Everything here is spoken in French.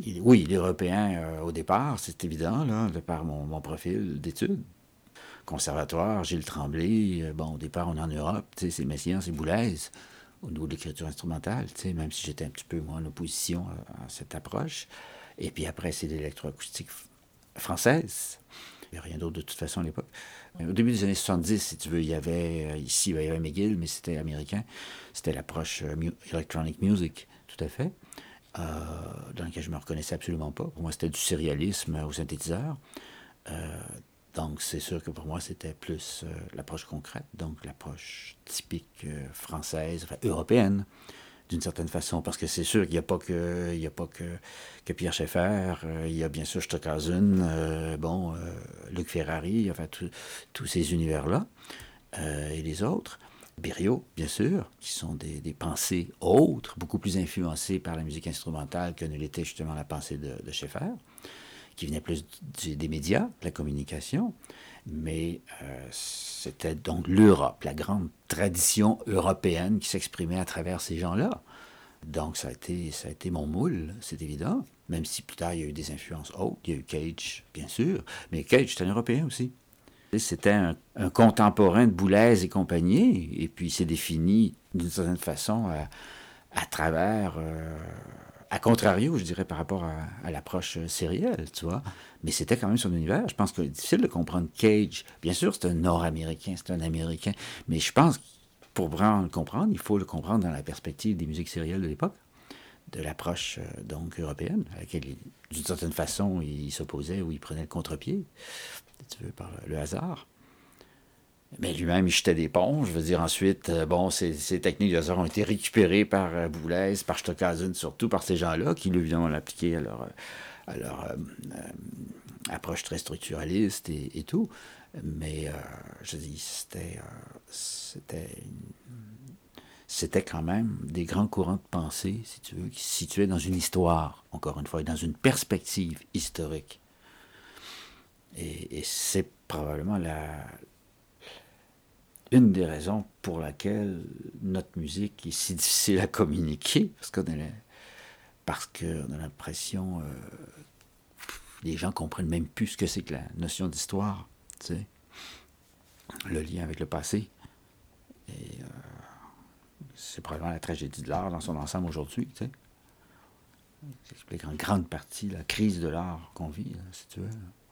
Oui, l'européen au départ, c'est évident, là, de par mon profil d'études. Conservatoire, Gilles Tremblay, bon, au départ, on est en Europe, tu sais, c'est Messiaen, c'est Boulez, au niveau de l'écriture instrumentale, tu sais, même si j'étais un petit peu, moi, en opposition à cette approche. Et puis après, c'est l'électroacoustique française. Il n'y a rien d'autre de toute façon à l'époque. Au début des années 70, si tu veux, il y avait ici, il y avait McGill, mais c'était américain. C'était l'approche electronic music, tout à fait, dans laquelle je ne me reconnaissais absolument pas. Pour moi, c'était du sérialisme au synthétiseur. Euh, donc, c'est sûr que pour moi, c'était plus l'approche concrète, donc l'approche typique française, enfin européenne, d'une certaine façon, parce que c'est sûr qu'il n'y a pas que, il y a pas que Pierre Schaeffer, il y a bien sûr Stockhausen, Luc Ferrari, enfin tous ces univers-là, et les autres. Berio, bien sûr, qui sont des pensées autres, beaucoup plus influencées par la musique instrumentale que ne l'était justement la pensée de Schaeffer, qui venait plus des médias, de la communication, mais c'était donc l'Europe, la grande tradition européenne qui s'exprimait à travers ces gens-là. Donc ça a été mon moule, c'est évident, même si plus tard il y a eu des influences autres, il y a eu Cage, bien sûr, mais Cage c'est un Européen aussi. C'était un contemporain de Boulez et compagnie, et puis il s'est défini d'une certaine façon à travers, à contrario, je dirais, par rapport à l'approche sérielle, tu vois. Mais c'était quand même son univers. Je pense que c'est difficile de comprendre Cage. Bien sûr, c'est un Nord-Américain, c'est un Américain, mais je pense que pour vraiment le comprendre, il faut le comprendre dans la perspective des musiques sérielles de l'époque, de l'approche donc européenne, à laquelle, d'une certaine façon, il s'opposait ou il prenait le contre-pied, si tu veux, par le hasard. Mais lui-même, il jetait des ponts. Je veux dire, ensuite, bon, ces techniques de hasard ont été récupérées par Boulez, par Stockhausen, surtout par ces gens-là, qui, évidemment, l'ont appliqué à leur approche très structuraliste et tout. Mais, je dis, c'était quand même des grands courants de pensée, si tu veux, qui se situaient dans une histoire, encore une fois, et dans une perspective historique. Et c'est probablement une des raisons pour laquelle notre musique est si difficile à communiquer, parce qu'on a l'impression les gens comprennent même plus ce que c'est que la notion d'histoire, tu sais, le lien avec le passé. Et c'est probablement la tragédie de l'art dans son ensemble aujourd'hui, tu sais. Ça explique en grande partie la crise de l'art qu'on vit, là, si tu veux.